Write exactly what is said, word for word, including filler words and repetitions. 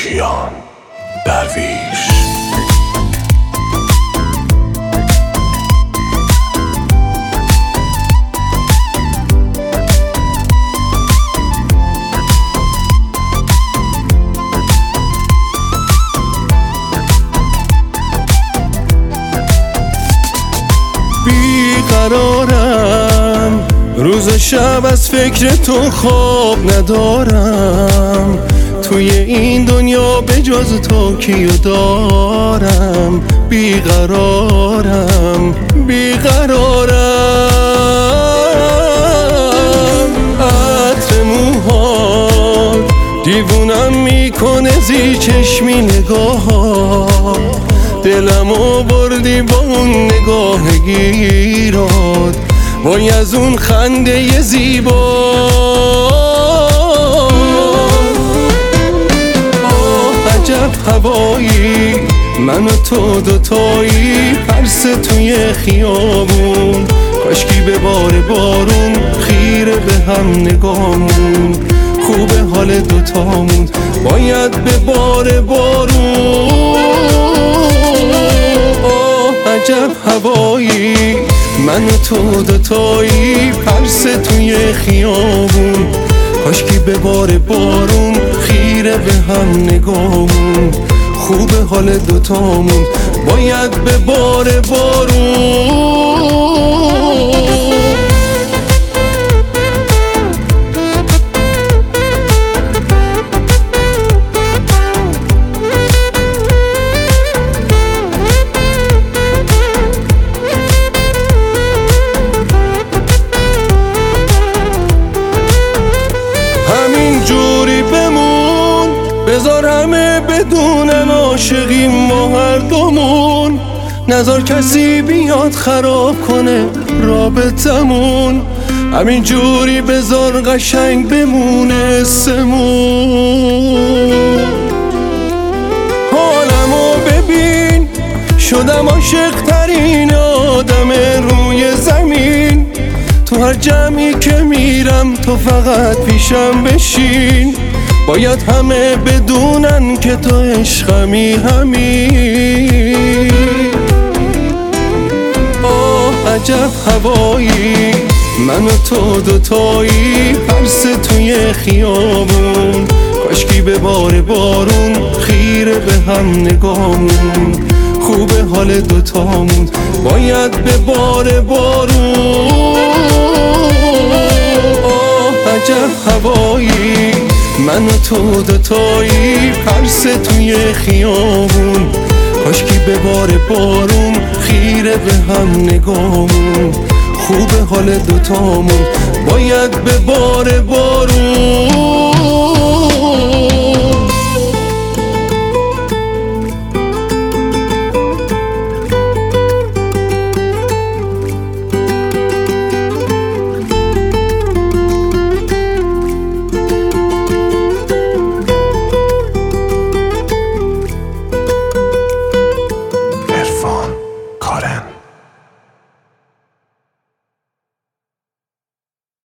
کیان درویش. بیقرارم روز و شب از فکر تو خواب ندارم، توی این دنیا به جز تو کیو دارم. بیقرارم بیقرارم عطر موهات دیوونم میکنه زی چشمی نگاهات، دلمو بردی با اون نگاه گیرات، وای از اون خنده ی زیبا. آه عجب هوایی من و تو دوتایی، پرس توی خیابون، کاشکی به بار بارون خیره به هم نگامون، خوبه حال دوتامون باید به بار بارون. عجب هوایی من و تو دوتایی، پرس توی خیابون، کاشکی به بار بارون خیره به هم نگامون، خوب حال دوتامون باید به بار بارون. جوری بمون بذار همه بدونن عاشقیم ما هر دومون، نذار کسی بیاد خراب کنه رابطمون، همین جوری بذار قشنگ بمونه اسمون. حالمو ببین شدم عاشق ترین آدم روی زمین، تو هر جمعی که میرم تو فقط پیشم بشین، باید همه بدونن که تو عشقمی همین. آه عجب هوایی من و تو دوتایی، پرس توی خیابون، کاشکی به بار بارون خیره به هم نگامون، خوبه حال دوتامون باید به بار بارون. عجب هوایی من و تو دوتایی، پرس توی خیابون، کاشکی به بار بارون خیره به هم نگامون، خوب حال دوتامون باید به بار بارون.